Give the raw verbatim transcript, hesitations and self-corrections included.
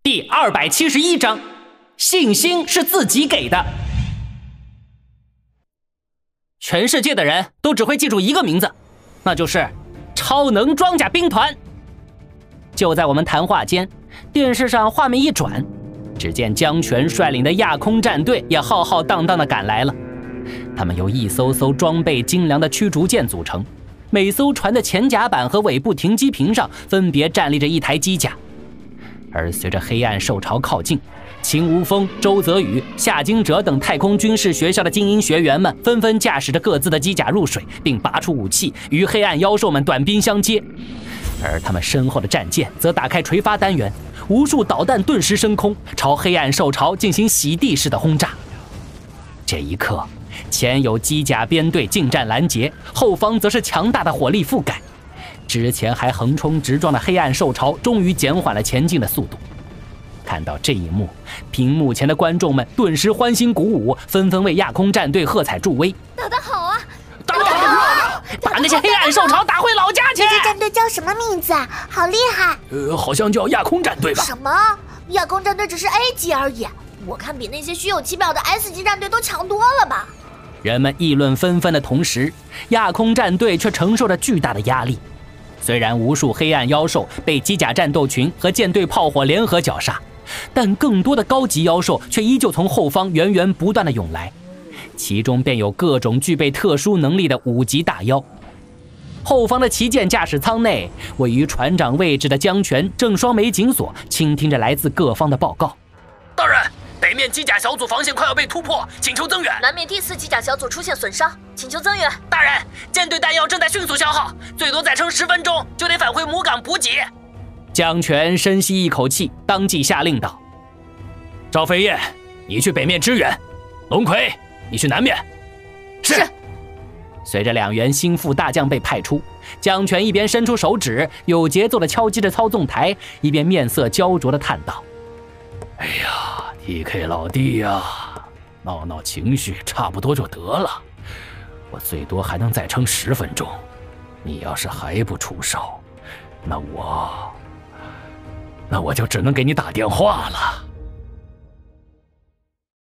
第二百七十一章，信心是自己给的。全世界的人都只会记住一个名字，那就是超能装甲兵团。就在我们谈话间，电视上画面一转，只见江泉率领的亚空战队也浩浩荡荡地赶来了。他们由一艘艘装备精良的驱逐舰组成，每艘船的前甲板和尾部停机坪上分别站立着一台机甲。而随着黑暗兽潮靠近，秦无风、周泽宇、夏金哲等太空军事学校的精英学员们纷纷驾驶着各自的机甲入水，并拔出武器与黑暗妖兽们短兵相接。而他们身后的战舰则打开垂发单元，无数导弹顿时升空，朝黑暗兽潮进行洗地式的轰炸。这一刻，前有机甲编队近战拦截，后方则是强大的火力覆盖。之前还横冲直撞的黑暗兽潮终于减缓了前进的速度。看到这一幕，屏幕前的观众们顿时欢欣鼓舞，纷纷为亚空战队喝彩助威。 打得好啊！ 打得好啊！把那些黑暗兽潮打回老家去！ 这支战队叫什么名字啊？好厉害！ 呃，好像叫亚空战队吧？ 什么？亚空战队只是 A 级而已，我看比那些虚有其表的 S 级战队都强多了吧？ 人们议论纷纷的同时，亚空战队却承受着巨大的压力。虽然无数黑暗妖兽被机甲战斗群和舰队炮火联合绞杀，但更多的高级妖兽却依旧从后方源源不断的涌来，其中便有各种具备特殊能力的五级大妖。后方的旗舰驾驶舱内，位于船长位置的江泉正双眉紧锁，倾听着来自各方的报告。 大人，北面机甲小组防线快要被突破，请求增援。 南面第四机甲小组出现损伤，请求增援。 大人，舰队弹药正在迅速消耗，最多再撑十分钟就得返回母港补给。 江泉深吸一口气，当即下令道： 赵飞燕，你去北面支援；龙葵，你去南面。 是。 是随着两员心腹大将被派出，江泉一边伸出手指，有节奏地敲击着操纵台，一边面色焦灼地叹道： 哎呀 ，T K 老弟呀，闹闹情绪差不多就得了，我最多还能再撑十分钟。你要是还不出手，那我，那我就只能给你打电话了。